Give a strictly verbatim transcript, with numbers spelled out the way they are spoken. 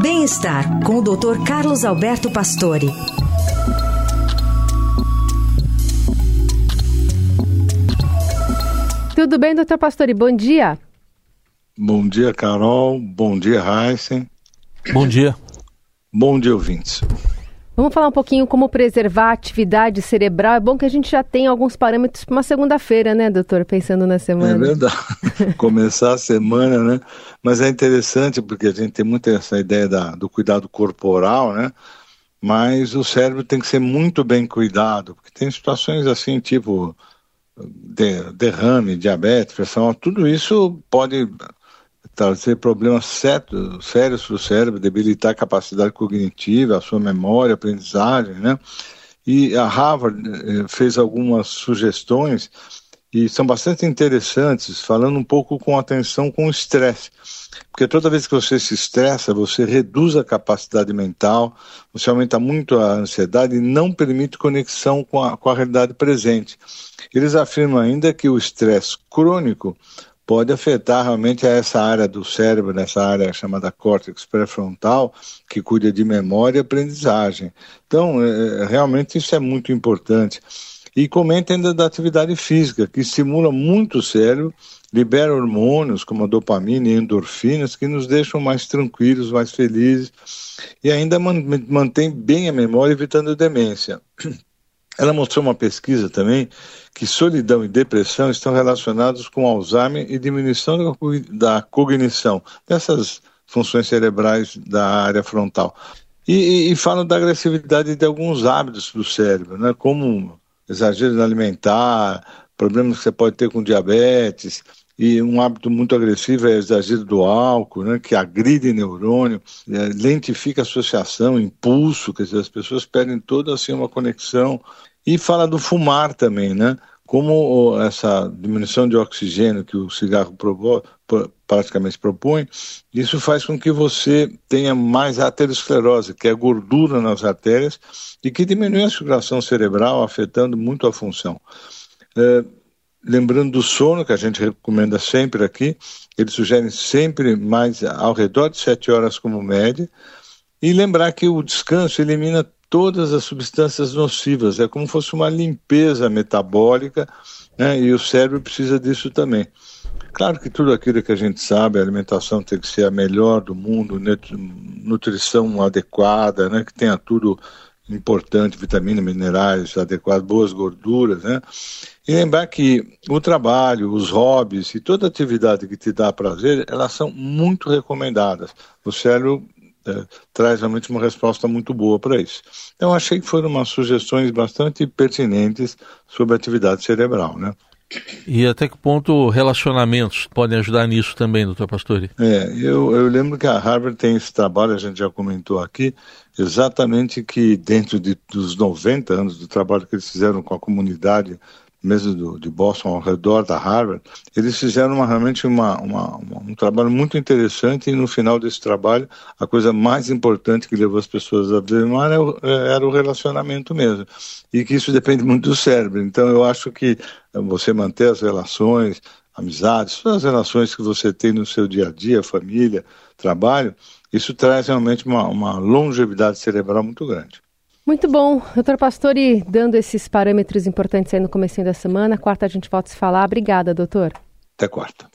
Bem-estar, com o doutor Carlos Alberto Pastore. Tudo bem, doutor Pastore? Bom dia. Bom dia, Carol. Bom dia, Heisen. Bom dia. Bom dia, ouvintes. Vamos falar um pouquinho como preservar a atividade cerebral. É bom que a gente já tenha alguns parâmetros para uma segunda-feira, né, doutor? Pensando na semana. É verdade. Começar a semana, né? Mas é interessante porque a gente tem muito essa ideia da, do cuidado corporal, né? Mas o cérebro tem que ser muito bem cuidado, porque tem situações assim, tipo de, derrame, diabetes, pressão, tudo isso pode trazer problemas sérios, sérios para o cérebro, debilitar a capacidade cognitiva, a sua memória, a aprendizagem, né? E a Harvard eh, fez algumas sugestões e são bastante interessantes, falando um pouco com atenção com o estresse. Porque toda vez que você se estressa, você reduz a capacidade mental, você aumenta muito a ansiedade e não permite conexão com a, com a realidade presente. Eles afirmam ainda que o estresse crônico pode afetar realmente essa área do cérebro, nessa área chamada córtex pré-frontal, que cuida de memória e aprendizagem. Então, é, realmente isso é muito importante. E comenta ainda da atividade física, que estimula muito o cérebro, libera hormônios como a dopamina e endorfinas, que nos deixam mais tranquilos, mais felizes, e ainda mantém bem a memória, evitando demência. Ela mostrou uma pesquisa também que solidão e depressão estão relacionados com Alzheimer e diminuição da cognição, dessas funções cerebrais da área frontal. E, e, e falam da agressividade de alguns hábitos do cérebro, né, como exagero alimentar, problemas que você pode ter com diabetes, e um hábito muito agressivo é o exagero do álcool, né, que agride neurônio, é, lentifica a associação, impulso, quer dizer, as pessoas perdem toda assim uma conexão. E fala do fumar também, né, como essa diminuição de oxigênio que o cigarro provo- praticamente propõe, isso faz com que você tenha mais aterosclerose, que é gordura nas artérias, e que diminui a circulação cerebral, afetando muito a função. É, lembrando do sono, que a gente recomenda sempre aqui, eles sugerem sempre mais ao redor de sete horas como média, e lembrar que o descanso elimina todas as substâncias nocivas, é como se fosse uma limpeza metabólica, né, e o cérebro precisa disso também. Claro que tudo aquilo que a gente sabe, a alimentação tem que ser a melhor do mundo, nutrição adequada, né, que tenha tudo importante, vitaminas, minerais adequados, boas gorduras, né? E lembrar que o trabalho, os hobbies e toda atividade que te dá prazer, elas são muito recomendadas. O cérebro é, traz realmente uma resposta muito boa para isso. Então, achei que foram umas sugestões bastante pertinentes sobre a atividade cerebral, né? E até que ponto relacionamentos podem ajudar nisso também, doutor Pastore? É, eu, eu lembro que a Harvard tem esse trabalho, a gente já comentou aqui, exatamente que dentro de, dos noventa anos do trabalho que eles fizeram com a comunidade, mesmo do, de Boston, ao redor da Harvard, eles fizeram uma, realmente uma, uma, uma, um trabalho muito interessante e no final desse trabalho, a coisa mais importante que levou as pessoas a ver era, era o relacionamento mesmo, e que isso depende muito do cérebro. Então eu acho que você manter as relações, amizades, todas as relações que você tem no seu dia a dia, família, trabalho, isso traz realmente uma, uma longevidade cerebral muito grande. Muito bom. doutor Pastore, dando esses parâmetros importantes aí no comecinho da semana. Quarta a gente volta a se falar. Obrigada, doutor. Até quarta.